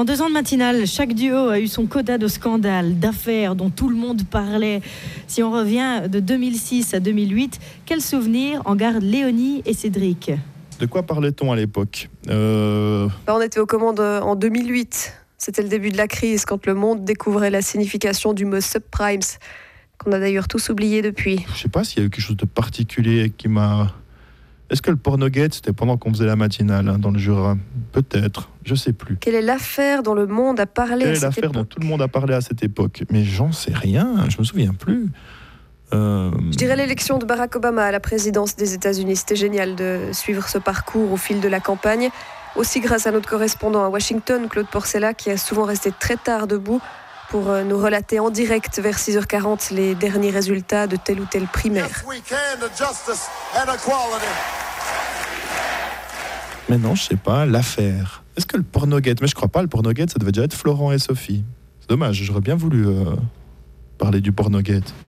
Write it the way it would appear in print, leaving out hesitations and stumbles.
En 2 ans de matinale, chaque duo a eu son quota de scandales, d'affaires dont tout le monde parlait. Si on revient de 2006 à 2008, quel souvenir en gardent Léonie et Cédric ? De quoi parlait-on à l'époque On était aux commandes en 2008. C'était le début de la crise, quand le monde découvrait la signification du mot subprimes, qu'on a d'ailleurs tous oublié depuis. Je sais pas s'il y a eu quelque chose de particulier qui m'a... Est-ce que le pornogate, c'était pendant qu'on faisait la matinale dans le Jura ? Peut-être, je sais plus. Quelle est l'affaire dont le monde a parlé Quelle est l'affaire dont tout le monde a parlé à cette époque ? Mais j'en sais rien, je me souviens plus. Je dirais l'élection de Barack Obama à la présidence des États-Unis. C'était génial de suivre ce parcours au fil de la campagne. Aussi grâce à notre correspondant à Washington, Claude Porcella, qui a souvent resté très tard debout pour nous relater en direct vers 6h40 les derniers résultats de telle ou telle primaire. Mais non, je sais pas, l'affaire. Est-ce que le pornogate ? Mais je crois pas, le pornogate, ça devait déjà être Florent et Sophie. C'est dommage, j'aurais bien voulu parler du pornogate.